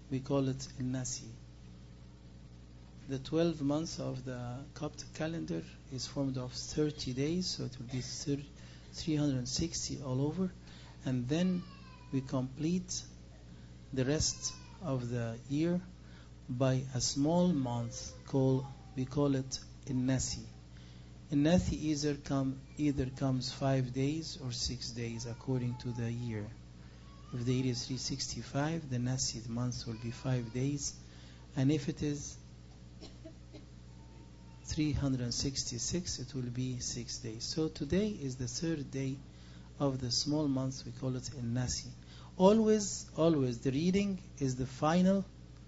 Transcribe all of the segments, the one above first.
we call it Nasi. The 12 months of the Coptic calendar is formed of 30 days, so it will be 360 all over. And then we complete the rest of the year by a small month we call it Nasi. Nasi either comes 5 days or 6 days according to the year. If the year is 365, the Nasi month will be 5 days. And if it is 366, it will be 6 days. So today is the third day of the small month. We call it Nasi. Always the reading is the final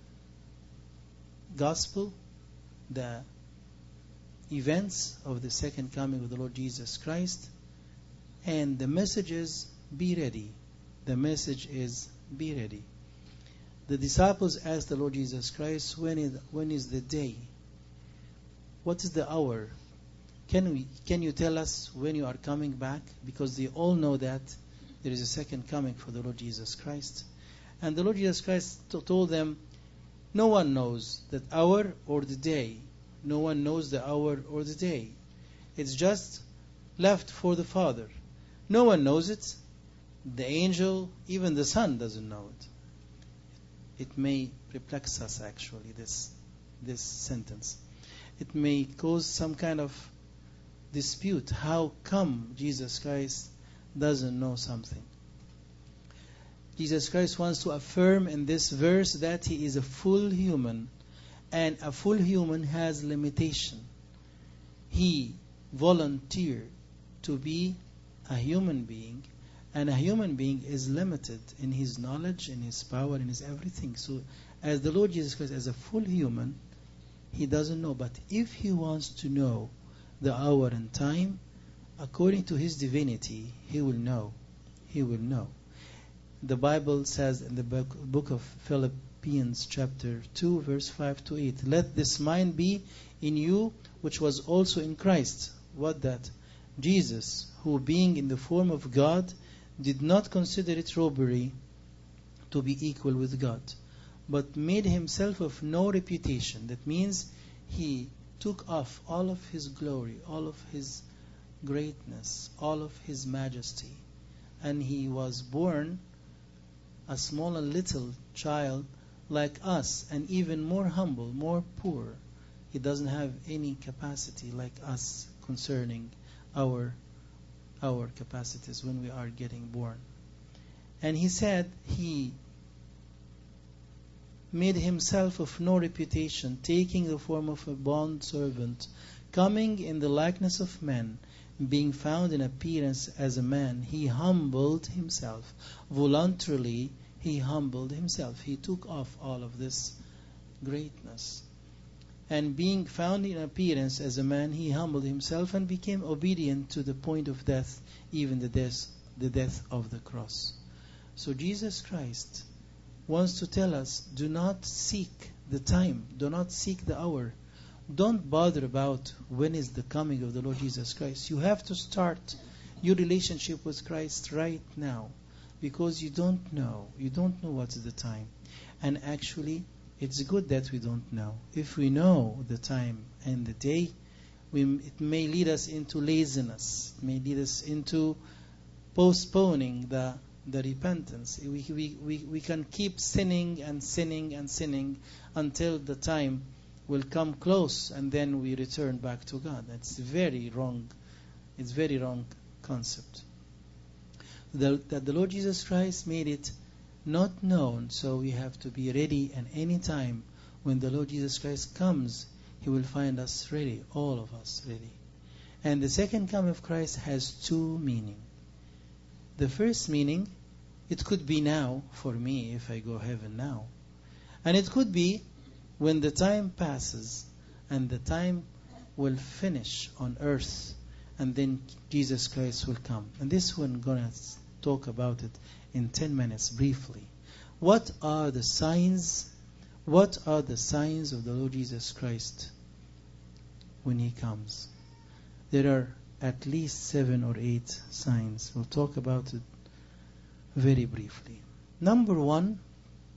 gospel, the events of the second coming of the Lord Jesus Christ. And the message is, be ready. The message is, be ready. The disciples asked the Lord Jesus Christ, when is the day? What is the hour? Can you tell us when you are coming back? Because they all know that there is a second coming for the Lord Jesus Christ. And the Lord Jesus Christ told them, no one knows the hour or the day. No one knows the hour or the day. It's just left for the Father. No one knows it. The angel, even the Son doesn't know it. It may perplex us actually, this sentence. It may cause some kind of dispute. How come Jesus Christ doesn't know something? Jesus Christ wants to affirm in this verse that he is a full human, and a full human has limitation. He volunteered to be a human being, and a human being is limited in his knowledge, in his power, in his everything. So as the Lord Jesus Christ, as a full human, he doesn't know. But if he wants to know the hour and time, according to his divinity, he will know. He will know. The Bible says in the book of Philippians chapter 2 verse 5 to 8, let this mind be in you which was also in Christ. What that? Jesus, who being in the form of God, did not consider it robbery to be equal with God, but made himself of no reputation. That means he took off all of his glory, all of his greatness, all of his majesty, and he was born a small and little child like us, and even more humble, more poor. He doesn't have any capacity like us concerning our capacities when we are getting born. And he said he made himself of no reputation, taking the form of a bond servant, coming in the likeness of men, being found in appearance as a man, he humbled himself. Voluntarily, he humbled himself. He took off all of this greatness. And being found in appearance as a man, he humbled himself and became obedient to the point of death, even the death of the cross. So Jesus Christ wants to tell us, do not seek the time, do not seek the hour. Don't bother about when is the coming of the Lord Jesus Christ. You have to start your relationship with Christ right now, because you don't know what is the time. And actually, it's good that we don't know. If we know the time and the day, it may lead us into laziness. It may lead us into postponing the repentance. We can keep sinning and sinning and sinning until the time will come close, and then we return back to God. That's very wrong. It's very wrong concept. That the Lord Jesus Christ made it not known, so we have to be ready, and any time when the Lord Jesus Christ comes, he will find us ready, all of us ready. And the second coming of Christ has two meanings. The first meaning, it could be now for me if I go heaven now. And it could be when the time passes and the time will finish on earth, and then Jesus Christ will come. And this one, I'm going to talk about it in 10 minutes briefly. What are the signs? What are the signs of the Lord Jesus Christ when he comes? There are at least 7 or 8 signs. We'll talk about it very briefly. Number one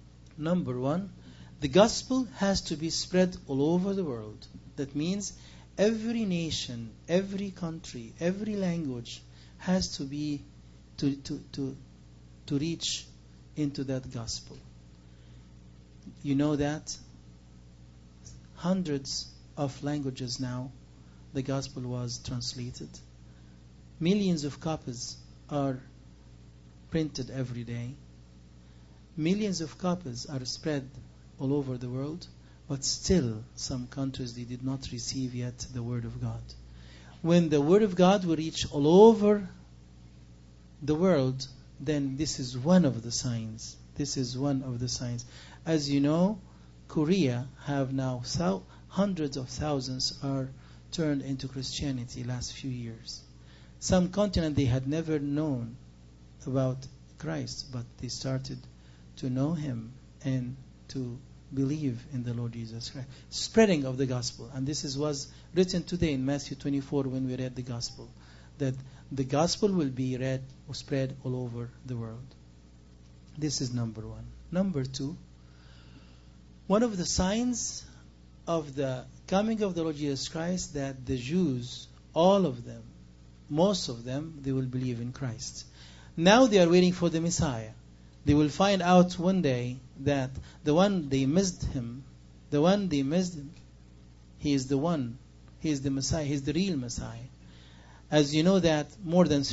Number one, the gospel has to be spread all over the world. That means every nation, every country, every language has to be to reach into that gospel. You know that hundreds of languages now the gospel was translated. Millions of copies are printed every day. Millions of copies are spread all over the world, but still some countries they did not receive yet the word of God. When the word of God will reach all over the world, then this is one of the signs. This is one of the signs. As you know, Korea have now hundreds of thousands are turned into Christianity last few years. Some continent they had never known about Christ, but they started to know Him and to believe in the Lord Jesus Christ. Spreading of the gospel. And this was written today in Matthew 24 when we read the gospel. That the gospel will be read or spread all over the world. This is number one. Number two, one of the signs of the coming of the Lord Jesus Christ that the Jews, all of them, most of them, they will believe in Christ. Now they are waiting for the Messiah. They will find out one day that the one they missed him, he is the one, he is the Messiah, he is the real Messiah. As you know that more than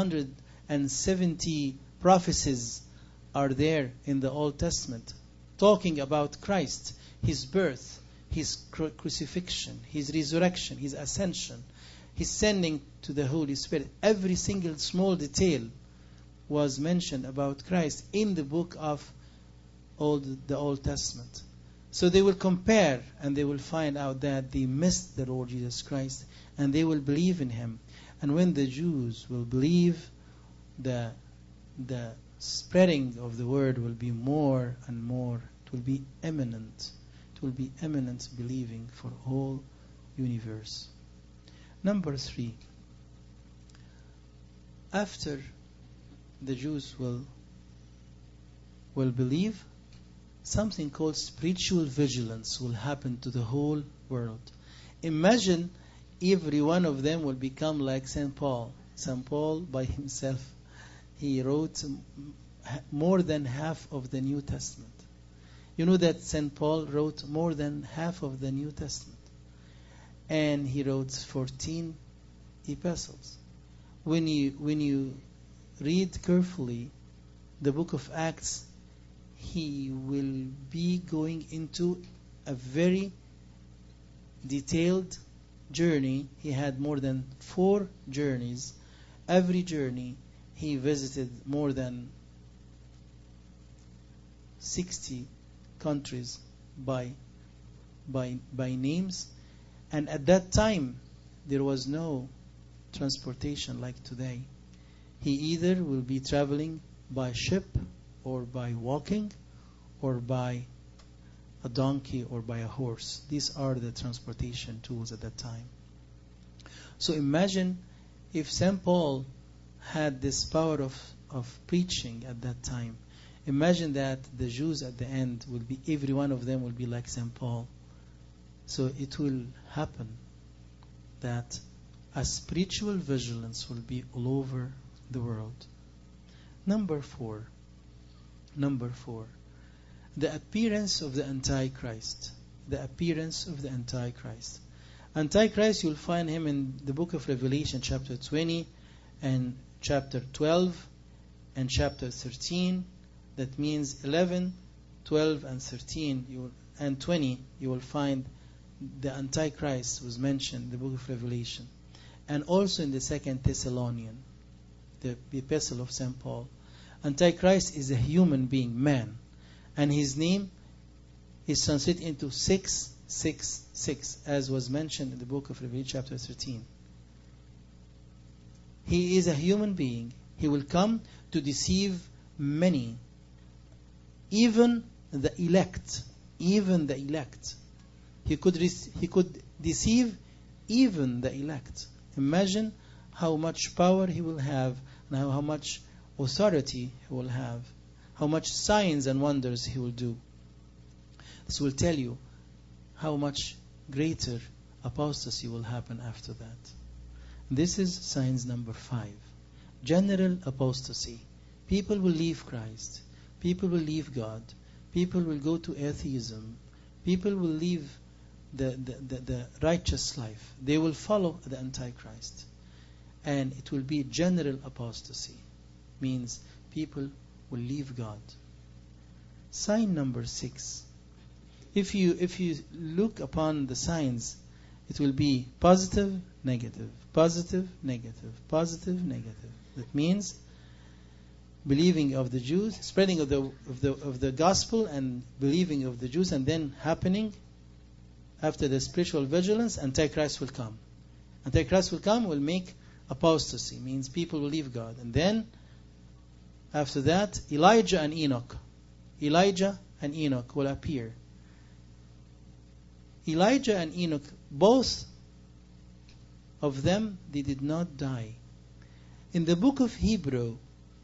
370 prophecies are there in the Old Testament talking about Christ, His birth, His crucifixion, His resurrection, His ascension, His sending to the Holy Spirit. Every single small detail was mentioned about Christ in the book of the Old Testament. So they will compare and they will find out that they missed the Lord Jesus Christ and they will believe in Him. And when the Jews will believe, the spreading of the word will be more and more. It will be eminent. It will be eminent believing for all universe. Number three, after the Jews will believe, something called spiritual vigilance will happen to the whole world. Imagine every one of them will become like St. Paul. St. Paul by himself, he wrote more than half of the New Testament. You know that St. Paul wrote more than half of the New Testament. And he wrote 14 epistles. When you read carefully the book of Acts, he will be going into a very detailed journey. He had more than 4 journeys. Every journey he visited more than 60 countries by names. And at that time there was no transportation like today. He either will be traveling by ship or by walking or by a donkey or by a horse. These are the transportation tools at that time. So imagine if St. Paul had this power of preaching at that time. Imagine that the Jews at the end will be, every one of them will be like St. Paul. So it will happen that a spiritual vigilance will be all over the world. Number four, the appearance of the Antichrist. The appearance of the Antichrist. Antichrist, you'll find him in the book of Revelation, chapter 20 and chapter 12 and chapter 13. That means 11, 12 and 13 and 20, you will find the Antichrist was mentioned in the book of Revelation. And also in the 2 Thessalonian, the epistle of St. Paul. Antichrist is a human being, man. And his name is translated into 666, as was mentioned in the book of Revelation chapter 13. He is a human being. He will come to deceive many. Even the elect. Even the elect. He could deceive even the elect. Imagine how much power he will have and how much authority he will have. How much signs and wonders he will do. This will tell you how much greater apostasy will happen after that. This is signs number 5. General apostasy. People will leave Christ. People will leave God. People will go to atheism. People will leave the righteous life. They will follow the Antichrist. And it will be general apostasy. Means people will leave God. Sign number 6. If you look upon the signs, it will be positive, negative, positive, negative, positive, negative. That means believing of the Jews, spreading of the gospel and believing of the Jews, and then happening after the spiritual vigilance, Antichrist will come. Antichrist will come, will make apostasy, means people will leave God. And then after that, Elijah and Enoch will appear. Elijah and Enoch, both of them, they did not die. In the book of Hebrew,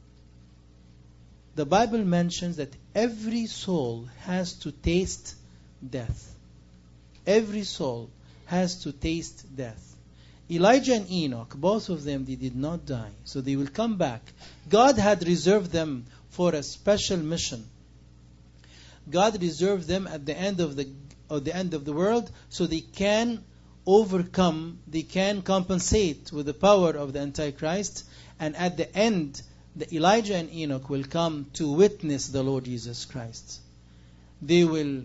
the Bible mentions that every soul has to taste death. Every soul has to taste death. Elijah and Enoch, both of them, they did not die. So they will come back. God had reserved them for a special mission. God reserved them at the end of the world, so they can overcome, they can compensate with the power of the Antichrist, and at the end, the Elijah and Enoch will come to witness the Lord Jesus Christ. They will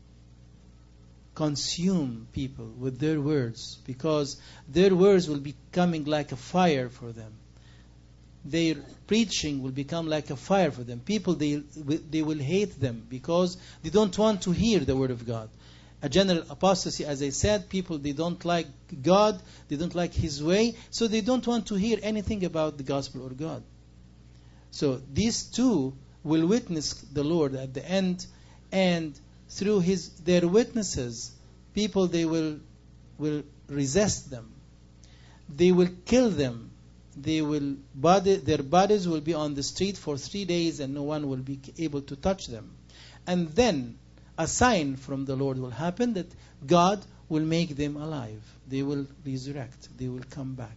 consume people with their words, because their words will be coming like a fire for them. Their preaching will become like a fire for them. People, they will hate them because they don't want to hear the word of God. A general apostasy, as I said, people, they don't like God, they don't like His way, so they don't want to hear anything about the gospel or God. So these two will witness the Lord at the end, and through their witnesses, people, they will resist them. They will kill them. Their bodies will be on the street for 3 days, and no one will be able to touch them. And then a sign from the Lord will happen that God will make them alive. They will resurrect. They will come back.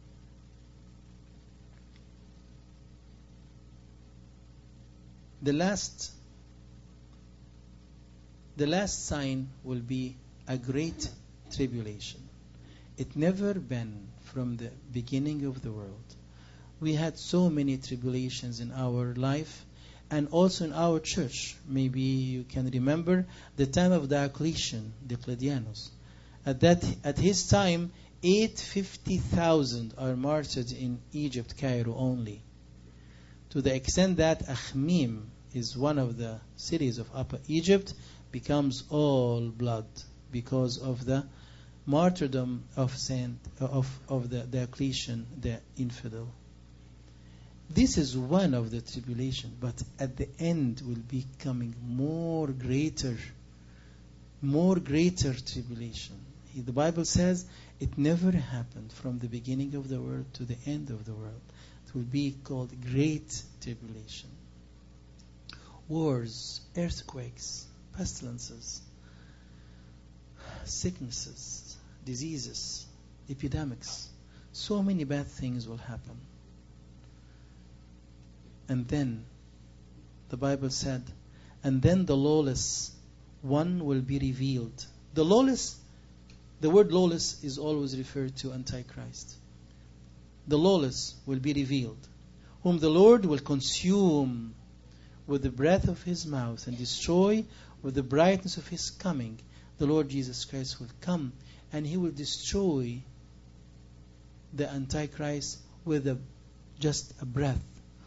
The last sign will be a great tribulation. It never been from the beginning of the world. We had so many tribulations in our life, and also in our church. Maybe you can remember the time of Diocletian, Diocletianus. At his time, 850,000 are martyred in Egypt, Cairo only. To the extent that Akhmim is one of the cities of Upper Egypt, becomes all blood because of the martyrdom of the Diocletian, the infidel. This is one of the tribulation, but at the end will be coming more greater tribulation. The Bible says it never happened from the beginning of the world to the end of the world. It will be called great tribulation. Wars, earthquakes, pestilences, sicknesses, diseases, epidemics. So many bad things will happen. And then, the Bible said, and then the lawless one will be revealed. The word lawless is always referred to Antichrist. The lawless will be revealed, whom the Lord will consume with the breath of His mouth and destroy with the brightness of His coming. The Lord Jesus Christ will come, and He will destroy the Antichrist with just a breath.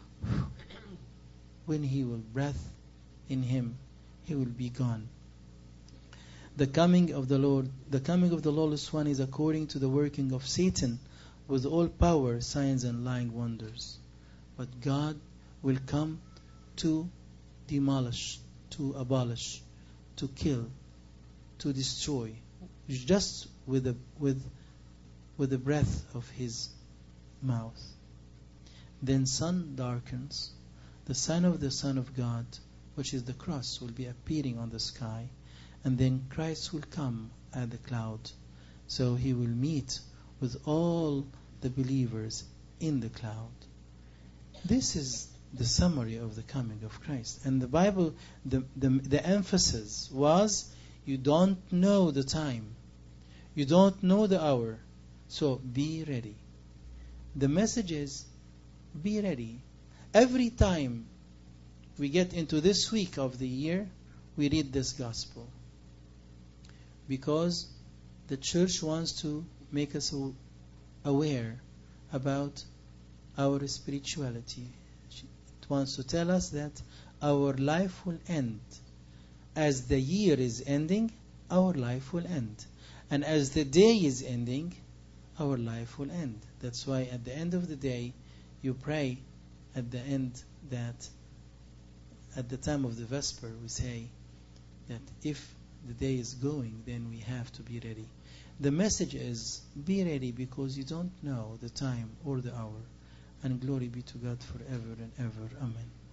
When He will breath in him, he will be gone. The coming of the lawless one is according to the working of Satan with all power, signs, and lying wonders. But God will come to demolish, to abolish, to kill, to destroy, just with the breath of His mouth. Then sun darkens, the sign of the Son of God, which is the cross, will be appearing on the sky, and then Christ will come at the cloud. So he will meet with all the believers in the cloud. This is the summary of the coming of Christ. And the Bible, the emphasis was, you don't know the time. You don't know the hour. So be ready. The message is, be ready. Every time we get into this week of the year, we read this gospel. Because the church wants to make us aware about our spirituality. It wants to tell us that our life will end. As the year is ending, our life will end. And as the day is ending, our life will end. That's why at the end of the day, you pray at the end that at the time of the Vesper, we say that if the day is going, then we have to be ready. The message is, be ready, because you don't know the time or the hour. And glory be to God forever and ever. Amen.